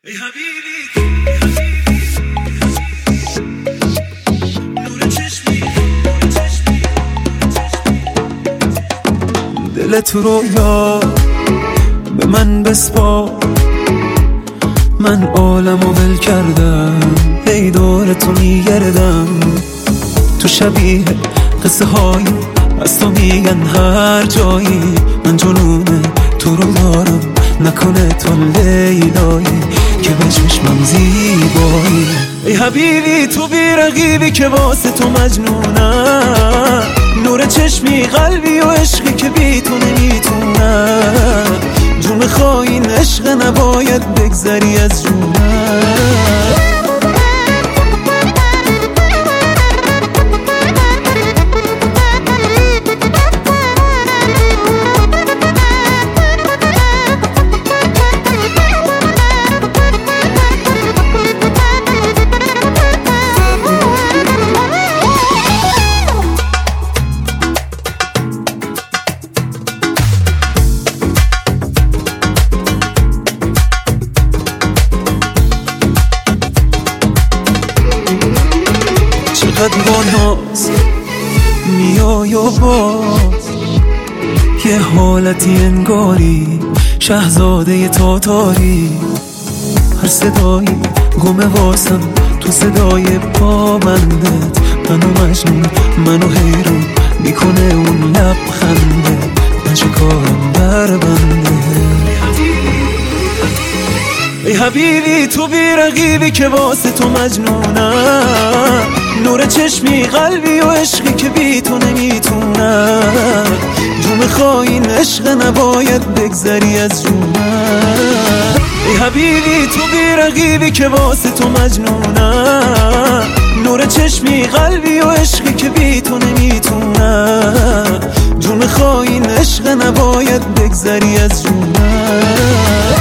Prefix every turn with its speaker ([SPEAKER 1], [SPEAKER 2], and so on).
[SPEAKER 1] ای حبیبی نور چشمی دلت رو یاد به من بسپار، من عالمو ول کردم، هی دور تو میگردم. تو شبیه قصه های از تو میگن هر جایی، من جنون تو رو دارم، نکنه تو لیلایی که به چشمم زیبایی. ای حبیبی تو بی رقیبی که واسه تو مجنونم، نور چشمی قلبی و عشقی که بی تو نمیتونم. جون خواهی عشق نباید بگذری از جونم. چقدر با ناز میای و باز یه حالتی انگاری شهزاده تاتاری. هر صدایی گمه واسم تو صدای پابندت، منو مجنون منو حیرون میکنه اون لبخنده، من چه کارم در بنده. ای حبیبی تو بی رقیبی که واسه تو مجنونم، نور چشمی قلبی و عشقی که بی تو نمیتونم. جون خواهی عشق نباید بگذری از جونم. ای حبیبی تو بی رقیبی که واسه تو مجنونم، نور چشمی قلبی و عشقی که بی تو نمیتونم. جون خواهی عشق نباید بگذری از جونم.